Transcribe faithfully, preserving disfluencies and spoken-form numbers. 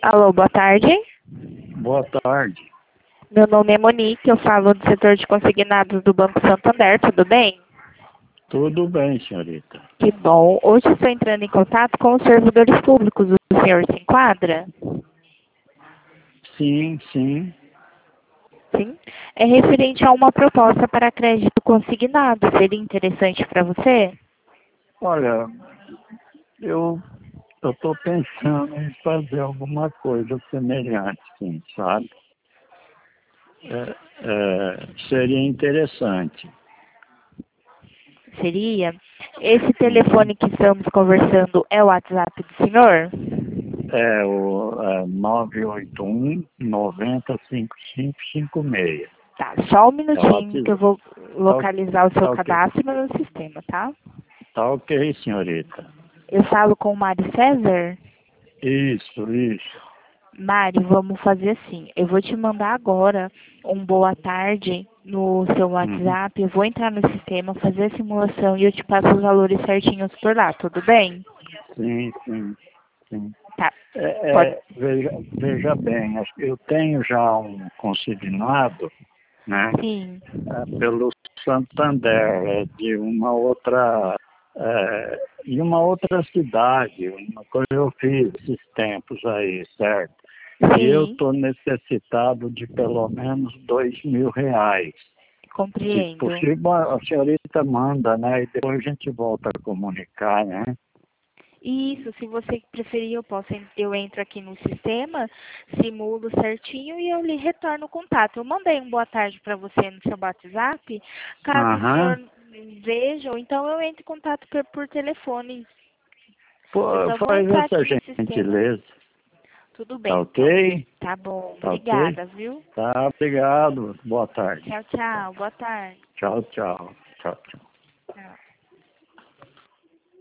Alô, boa tarde. Boa tarde. Meu nome é Monique, eu falo do setor de consignados do Banco Santander, tudo bem? Tudo bem, senhorita. Que bom. Hoje estou entrando em contato com os servidores públicos. O senhor se enquadra? Sim, sim. Sim. É referente a uma proposta para crédito consignado. Seria interessante para você? Olha, eu eu estou pensando em fazer alguma coisa semelhante, sim, sabe? É, é, seria interessante. Seria? Esse Uhum. telefone que estamos conversando é o WhatsApp do senhor? É o é, nove oito um, nove zero cinco cinco cinco seis. Tá, só um É o minutinho que eu WhatsApp. vou Tá, o- localizar o seu tá ok. cadastro no sistema, tá? Tá ok, senhorita. Eu falo com o Mari César? Isso, isso. Mari, vamos fazer assim. Eu vou te mandar agora um boa tarde no seu Uhum. WhatsApp. Eu vou entrar no sistema, fazer a simulação e eu te passo os valores certinhos por lá, tudo bem? Sim, sim, sim. Tá, É, pode. é, veja, veja bem, acho que eu tenho já um consignado, né, Sim, é, pelo Santander, é, de uma outra, é, em uma outra cidade, uma coisa que eu fiz esses tempos aí, certo? E eu sim, estou necessitado de pelo menos dois mil reais. Se compreendo. possível, a senhorita manda, né, e depois a gente volta a comunicar, né? Isso, se você preferir, eu posso, en- eu entro aqui no sistema, simulo certinho e eu lhe retorno o contato. Eu mandei um boa tarde para você no seu WhatsApp, caso o senhor Aham. veja, ou então eu entro em contato por, por telefone. Eu Pô, só vou faz entrar essa aqui no sistema. gentileza. Tudo Tá bem, então. ok? Tá bom, Tá ok? obrigada, viu? Tá, obrigado. Boa tarde. Tchau, tchau, boa tarde. Tchau, tchau. Tchau, tchau.